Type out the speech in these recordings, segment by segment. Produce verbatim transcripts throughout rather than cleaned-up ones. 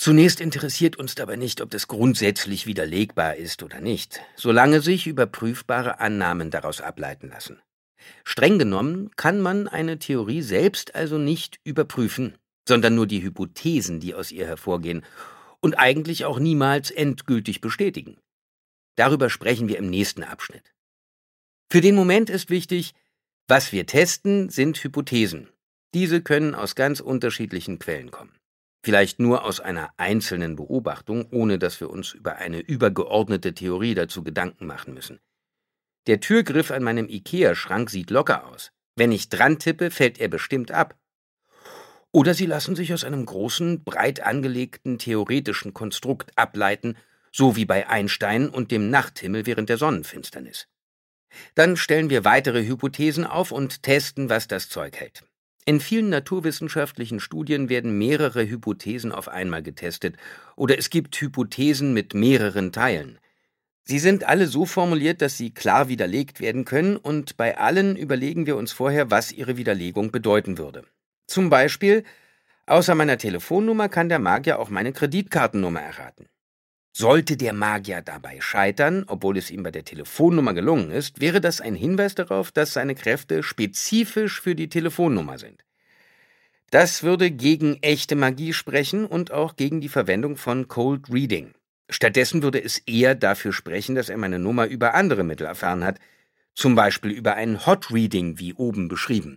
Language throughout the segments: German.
Zunächst interessiert uns dabei nicht, ob das grundsätzlich widerlegbar ist oder nicht, solange sich überprüfbare Annahmen daraus ableiten lassen. Streng genommen kann man eine Theorie selbst also nicht überprüfen, sondern nur die Hypothesen, die aus ihr hervorgehen, und eigentlich auch niemals endgültig bestätigen. Darüber sprechen wir im nächsten Abschnitt. Für den Moment ist wichtig, was wir testen, sind Hypothesen. Diese können aus ganz unterschiedlichen Quellen kommen. Vielleicht nur aus einer einzelnen Beobachtung, ohne dass wir uns über eine übergeordnete Theorie dazu Gedanken machen müssen. Der Türgriff an meinem Ikea-Schrank sieht locker aus. Wenn ich dran tippe, fällt er bestimmt ab. Oder sie lassen sich aus einem großen, breit angelegten theoretischen Konstrukt ableiten, so wie bei Einstein und dem Nachthimmel während der Sonnenfinsternis. Dann stellen wir weitere Hypothesen auf und testen, was das Zeug hält. In vielen naturwissenschaftlichen Studien werden mehrere Hypothesen auf einmal getestet, oder es gibt Hypothesen mit mehreren Teilen. Sie sind alle so formuliert, dass sie klar widerlegt werden können, und bei allen überlegen wir uns vorher, was ihre Widerlegung bedeuten würde. Zum Beispiel, außer meiner Telefonnummer kann der Magier auch meine Kreditkartennummer erraten. Sollte der Magier dabei scheitern, obwohl es ihm bei der Telefonnummer gelungen ist, wäre das ein Hinweis darauf, dass seine Kräfte spezifisch für die Telefonnummer sind. Das würde gegen echte Magie sprechen und auch gegen die Verwendung von Cold Reading. Stattdessen würde es eher dafür sprechen, dass er meine Nummer über andere Mittel erfahren hat, zum Beispiel über ein Hot Reading, wie oben beschrieben.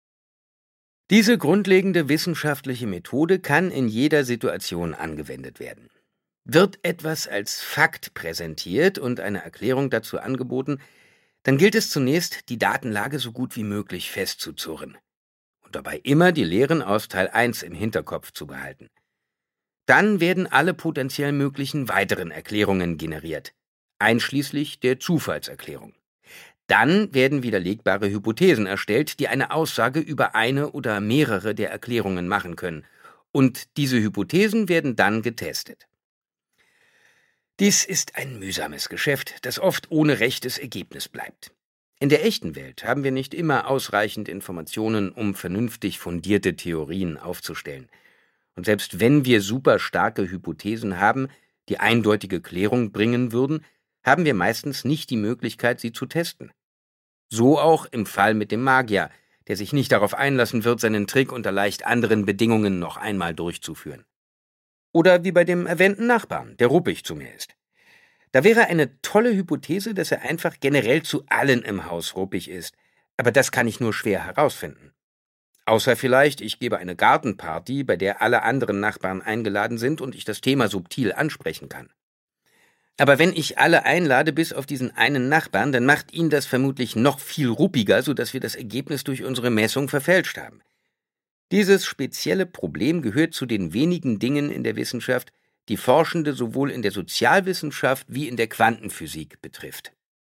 Diese grundlegende wissenschaftliche Methode kann in jeder Situation angewendet werden. Wird etwas als Fakt präsentiert und eine Erklärung dazu angeboten, dann gilt es zunächst, die Datenlage so gut wie möglich festzuzurren und dabei immer die Lehren aus Teil eins im Hinterkopf zu behalten. Dann werden alle potenziell möglichen weiteren Erklärungen generiert, einschließlich der Zufallserklärung. Dann werden widerlegbare Hypothesen erstellt, die eine Aussage über eine oder mehrere der Erklärungen machen können, und diese Hypothesen werden dann getestet. Dies ist ein mühsames Geschäft, das oft ohne rechtes Ergebnis bleibt. In der echten Welt haben wir nicht immer ausreichend Informationen, um vernünftig fundierte Theorien aufzustellen. Und selbst wenn wir super starke Hypothesen haben, die eindeutige Klärung bringen würden, haben wir meistens nicht die Möglichkeit, sie zu testen. So auch im Fall mit dem Magier, der sich nicht darauf einlassen wird, seinen Trick unter leicht anderen Bedingungen noch einmal durchzuführen. Oder wie bei dem erwähnten Nachbarn, der ruppig zu mir ist. Da wäre eine tolle Hypothese, dass er einfach generell zu allen im Haus ruppig ist, aber das kann ich nur schwer herausfinden. Außer vielleicht, ich gebe eine Gartenparty, bei der alle anderen Nachbarn eingeladen sind und ich das Thema subtil ansprechen kann. Aber wenn ich alle einlade, bis auf diesen einen Nachbarn, dann macht ihn das vermutlich noch viel ruppiger, sodass wir das Ergebnis durch unsere Messung verfälscht haben. Dieses spezielle Problem gehört zu den wenigen Dingen in der Wissenschaft, die Forschende sowohl in der Sozialwissenschaft wie in der Quantenphysik betrifft.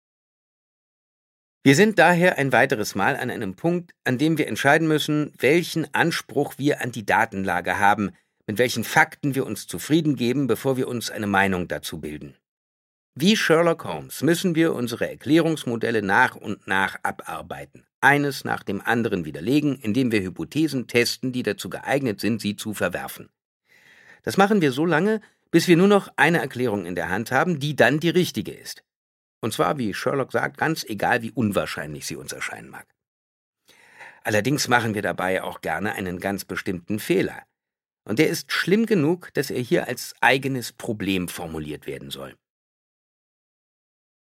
Wir sind daher ein weiteres Mal an einem Punkt, an dem wir entscheiden müssen, welchen Anspruch wir an die Datenlage haben, mit welchen Fakten wir uns zufrieden geben, bevor wir uns eine Meinung dazu bilden. Wie Sherlock Holmes müssen wir unsere Erklärungsmodelle nach und nach abarbeiten, eines nach dem anderen widerlegen, indem wir Hypothesen testen, die dazu geeignet sind, sie zu verwerfen. Das machen wir so lange, bis wir nur noch eine Erklärung in der Hand haben, die dann die richtige ist. Und zwar, wie Sherlock sagt, ganz egal, wie unwahrscheinlich sie uns erscheinen mag. Allerdings machen wir dabei auch gerne einen ganz bestimmten Fehler. Und der ist schlimm genug, dass er hier als eigenes Problem formuliert werden soll.